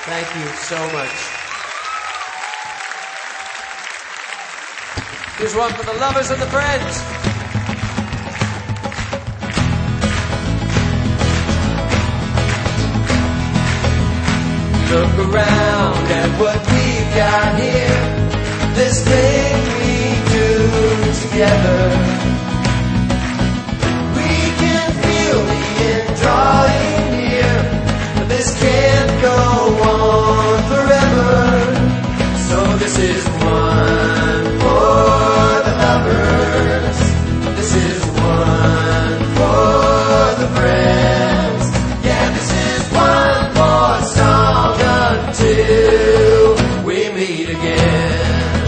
Thank you so much. Here's one for the lovers and the friends. Look around at what we've got here. This thing we do together. We can feel the end drawing near, but this can't go on forever. So this is one for the lovers. This is one for the friends. Yeah, this is one more song until we meet again.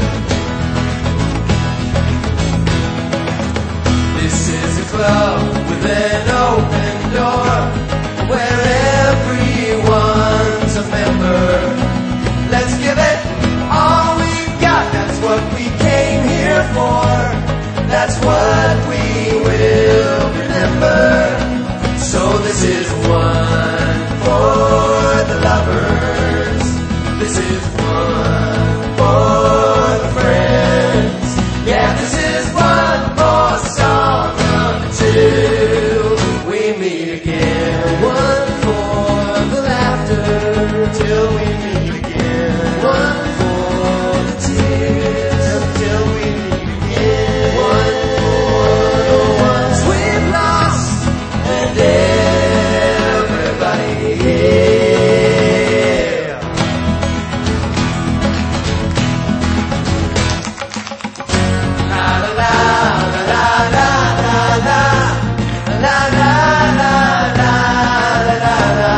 This is a club with an open door where everyone's a member. Let's give it all we've got. That's what we came here for. That's what we will remember. So this is one for the lovers. This is one for the friends. Yeah, this is one more song until we meet again. One for the laughter till we meet again. One for the tears until we meet again. One for the ones we've lost and everybody here. La la la la la la la la la la la la la la.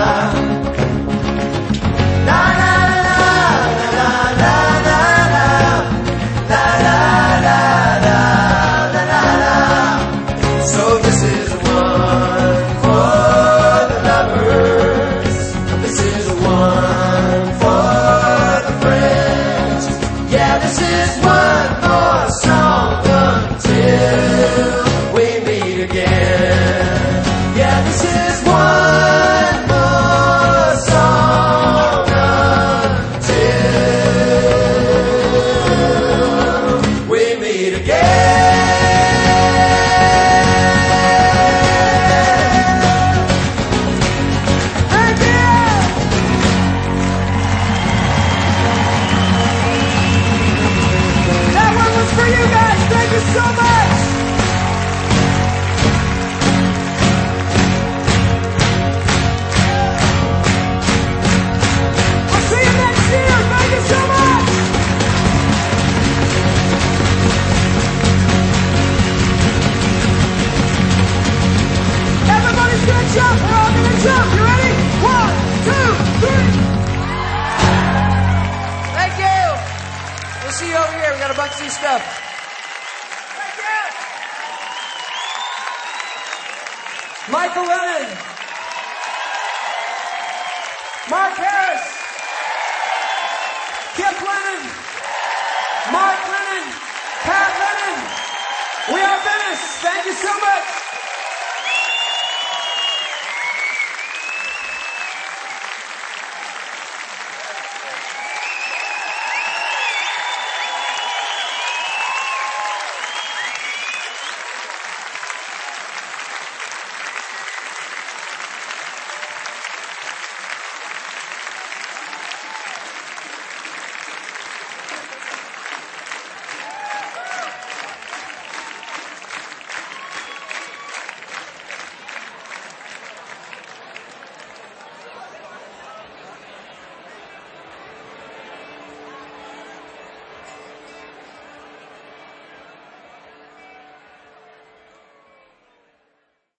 La la la la la la la la la la la la la. So this is one for the lovers. This is one for the friends. Yeah, this is one more song until we meet again. Yeah, this is one more song until we meet again. Thank you! That one was for you guys. Thank you so much. I'll see you next year. Thank you so much. Everybody's gonna jump. We're all gonna jump. You ready? 1, 2, 3. Thank you. We'll see you over here. We got a bunch of new stuff. Thank you. Michael Lennon. Mark Harris. Kip Lennon. Mark Lennon. Pat Lennon. We are finished. Thank you so much.